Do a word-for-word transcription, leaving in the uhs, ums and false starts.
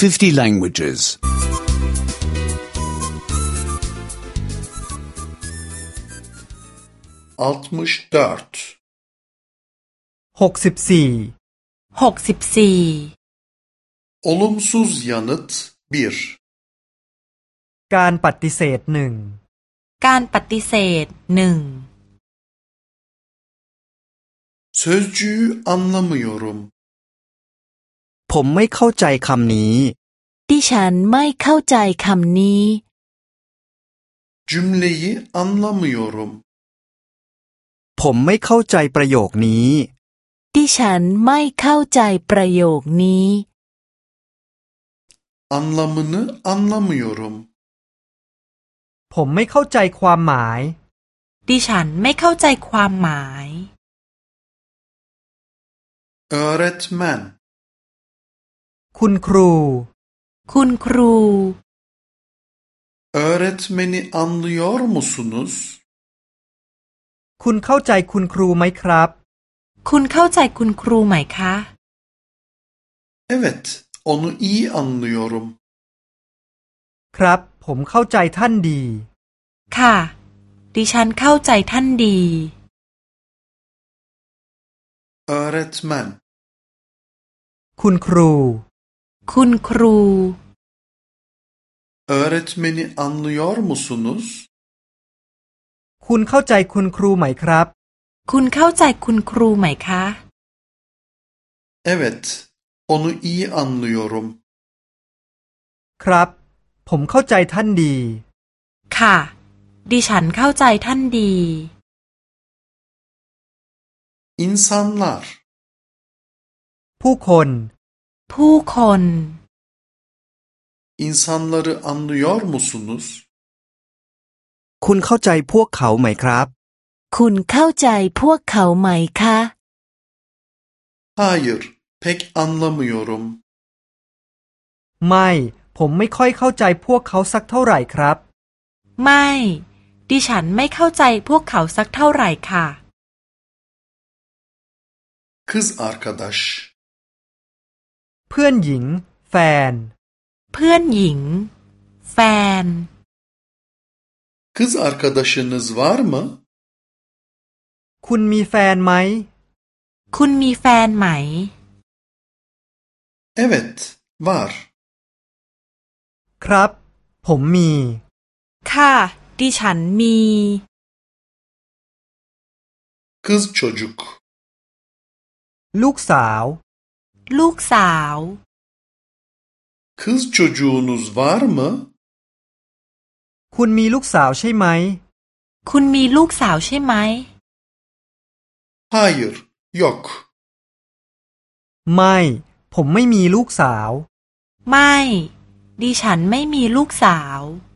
fifty languages. 64 หกสิบสี่หกสิบสี่ Olumsuz yanıt bir การปฏิเสธหนึ่งการปฏิเสธหนึ่ง Sözcüğü anlamıyorum. ผมไม่เข้าใจคำนี้ดิฉันไม่เข้าใจคำนี้ Cümleyi anlamıyorum. ผมไม่เข้าใจประโยคนี้ดิฉันไม่เข้าใจประโยคนี้ Anlamını anlamıyorum. ผมไม่เข้าใจความหมายดิฉันไม่เข้าใจความหมาย Öğretmen คุณครูคุณครู Öğretmeni anlıyor musunuz? คุณเข้าใจคุณครูไหมครับคุณเข้าใจคุณครูไหมคะ Evet, onu iyi anlıyorum. ครับผมเข้าใจท่านดีค่ะดิฉันเข้าใจท่านดี Öğretmen คุณครูคุณครู Öğretmeni anlıyor musunuz? คุณเข้าใจคุณครูไหมครับคุณเข้าใจคุณครูไหมคะ Evet, onu iyi anlıyorum. ครับผมเข้าใจท่านดีค่ะดิฉันเข้าใจท่านดี İnsanlar ผู้คนผู้คน İnsanları anlıyor musunuz? คุณเข้าใจพวกเขาไหมครับคุณเข้าใจพวกเขาไหมคะ Hayır, pek anlamıyorum. ไม่ผมไม่ค่อยเข้าใจพวกเขาสักเท่าไหร่ครับไม่ดิฉันไม่เข้าใจพวกเขาสักเท่าไหร่ค่ะ Kız arkadaş เพื่อนหญิง แฟนเพื่อนหญิง แฟน Kız arkadaşınız var mı? คุณมีแฟนไหมคุณมีแฟนไหม Evet, var. ครับผมมีค่ะดิฉันมี Kız çocuk ลูกสาวลูกสาว Kız çocuğunuz var mı? คุณมีลูกสาวใช่ไหมคุณมีลูกสาวใช่ไหม Hayır, yok. ไม่ผมไม่มีลูกสาวไม่ดิฉันไม่มีลูกสาว